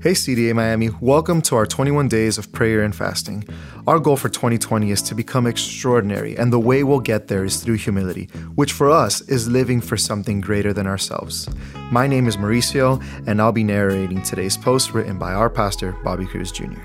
Hey CDA Miami, welcome to our 21 days of prayer and fasting. Our goal for 2020 is to become extraordinary, and the way we'll get there is through humility, which for us is living for something greater than ourselves. My name is Mauricio, and I'll be narrating today's post written by our pastor, Bobby Cruz Jr.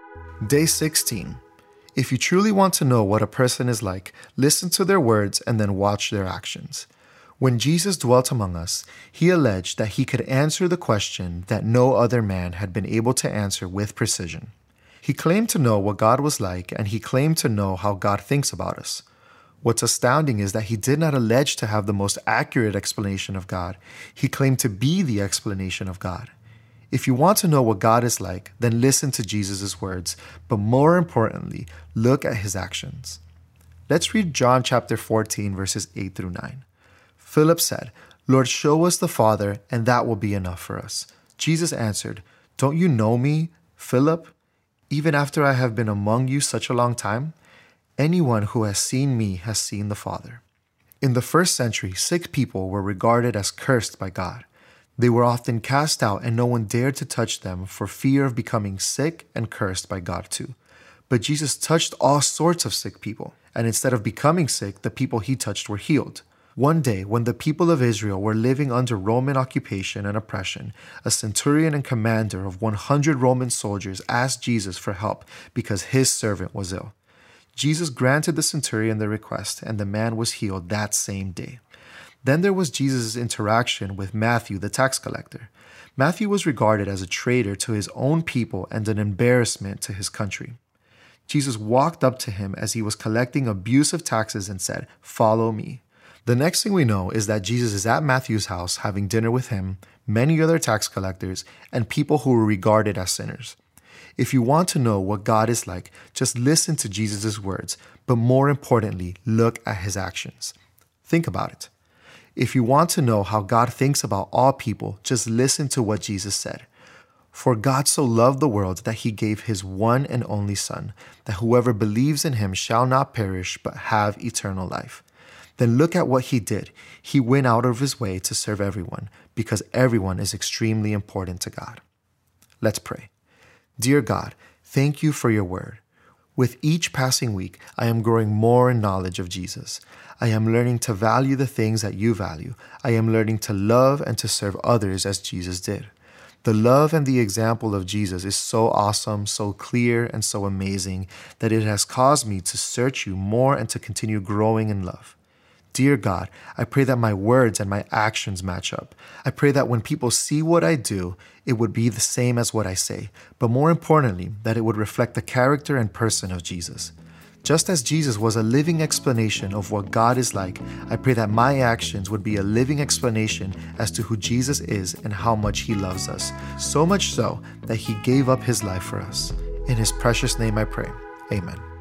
Day 16. If you truly want to know what a person is like, listen to their words and then watch their actions. When Jesus dwelt among us, he alleged that he could answer the question that no other man had been able to answer with precision. He claimed to know what God was like, and he claimed to know how God thinks about us. What's astounding is that he did not allege to have the most accurate explanation of God. He claimed to be the explanation of God. If you want to know what God is like, then listen to Jesus' words, but more importantly, look at his actions. Let's read John chapter 14, verses 8 through 9. Philip said, "Lord, show us the Father, and that will be enough for us." Jesus answered, "Don't you know me, Philip, even after I have been among you such a long time? Anyone who has seen me has seen the Father." In the first century, sick people were regarded as cursed by God. They were often cast out, and no one dared to touch them for fear of becoming sick and cursed by God too. But Jesus touched all sorts of sick people, and instead of becoming sick, the people he touched were healed. One day, when the people of Israel were living under Roman occupation and oppression, a centurion and commander of 100 Roman soldiers asked Jesus for help because his servant was ill. Jesus granted the centurion the request, and the man was healed that same day. Then there was Jesus' interaction with Matthew, the tax collector. Matthew was regarded as a traitor to his own people and an embarrassment to his country. Jesus walked up to him as he was collecting abusive taxes and said, "Follow me." The next thing we know is that Jesus is at Matthew's house having dinner with him, many other tax collectors, and people who were regarded as sinners. If you want to know what God is like, just listen to Jesus' words, but more importantly, look at his actions. Think about it. If you want to know how God thinks about all people, just listen to what Jesus said. "For God so loved the world that he gave his one and only Son, that whoever believes in him shall not perish but have eternal life." Then look at what he did. He went out of his way to serve everyone, because everyone is extremely important to God. Let's pray. Dear God, thank you for your word. With each passing week, I am growing more in knowledge of Jesus. I am learning to value the things that you value. I am learning to love and to serve others as Jesus did. The love and the example of Jesus is so awesome, so clear, and so amazing that it has caused me to search you more and to continue growing in love. Dear God, I pray that my words and my actions match up. I pray that when people see what I do, it would be the same as what I say, but more importantly, that it would reflect the character and person of Jesus. Just as Jesus was a living explanation of what God is like, I pray that my actions would be a living explanation as to who Jesus is and how much he loves us, so much so that he gave up his life for us. In his precious name I pray. Amen.